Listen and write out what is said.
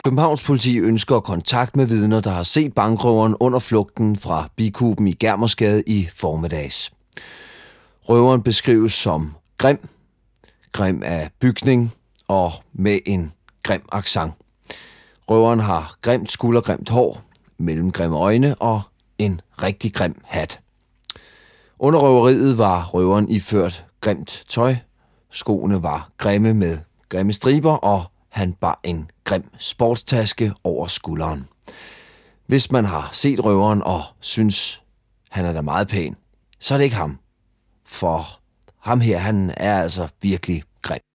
Københavns politi ønsker kontakt med vidner, der har set bankrøveren under flugten fra Bikuben i Germersgade i formiddags. Røveren beskrives som grim, grim af bygning og med en grim accent. Røveren har grimt skuldergrimt hår, mellemgrimme øjne og en rigtig grim hat. Under røveriet var røveren iført grimt tøj. Skoene var grimme med grimme striber, og han bar en grim sportstaske over skulderen. Hvis man har set røveren og synes, han er da meget pæn, så er det ikke ham. For ham her, han er altså virkelig grim.